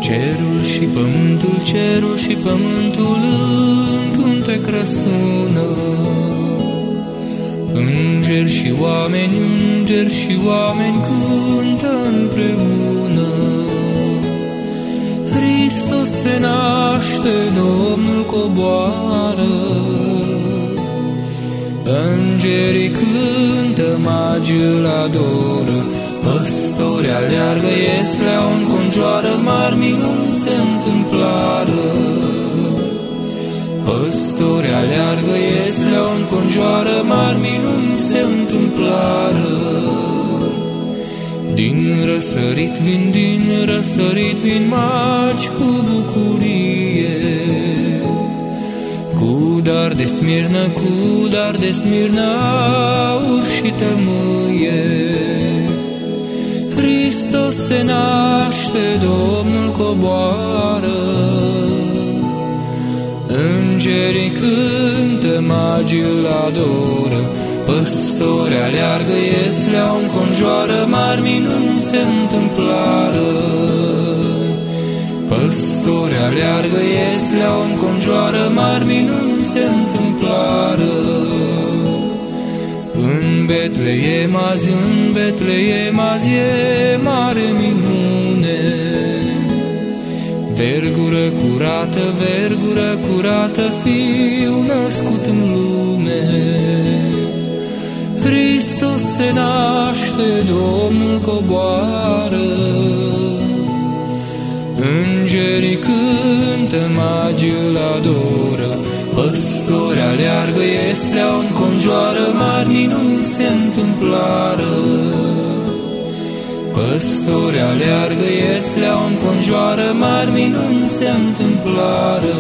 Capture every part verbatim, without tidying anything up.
Cerul și pământul, cerul și pământul în cântec răsună. Îngeri și oameni, îngeri și oameni cântă împreună. Hristos se naște, Domnul coboară. Îngerii cântă, magii îl adoră. Păstori aleargă, iesleau înconjoară, mari minuni se întâmplară. Păstori aleargă, iesleau înconjoară, mari minuni se întâmplară. Din răsărit vin, din răsărit vin magi cu bucurie, cu dar de smirnă, cu dar de smirnă, aur și tămâie. Hristos se naște, Domnul coboară. Îngerii cântă, magii îl adoră. Păstori aleargă, iesleau înconjoară, mari minuni se întâmplară. Păstori aleargă, iesleau înconjoară, mari minuni se întâmplară. În Betleem azi, în Betleem azi e mare minune. Vergură curată, vergură curată, Fiu născut în lume. Hristos se naște, Domnul coboară. Îngerii cântă, magii îl adoră. Păstori aleargă, iesleau înconjoară, mari minuni se întâmplară. Păstori aleargă, iesleau înconjoară, mari minuni se întâmplară.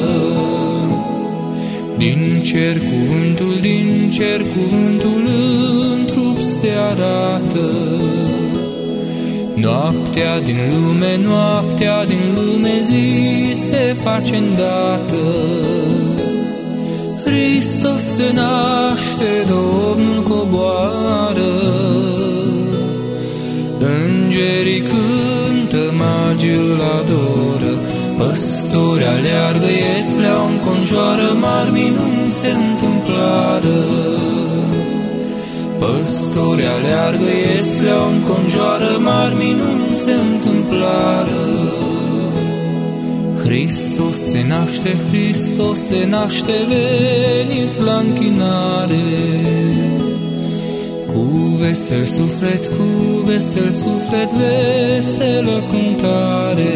Din cer cuvântul, din cer cuvântul în trup se arată. Noaptea din lume, noaptea din lume, zi se face îndată. Hristos se naște, Domnul coboară. Îngerii cântă, magii îl adoră. Păstori aleargă, iesleau înconjoară, mari minuni se întâmplară. Păstori aleargă, iesleau înconjoară, mari minuni se întâmplară. Hristos se naște, Hristos se naște, veniți la închinare. Cu vesel suflet, cu vesel suflet, veselă cântare.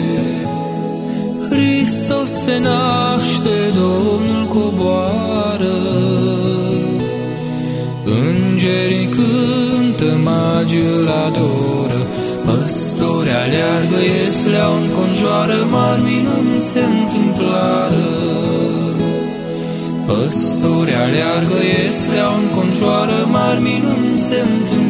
Hristos se naște, Domnul coboară. Îngerii cântă, magii îl adoră. Păstori aleargă, iesleau înconjoară, mari minuni se întâmplară. Păstori aleargă, iesleau înconjoară, mari minuni se întâmplă.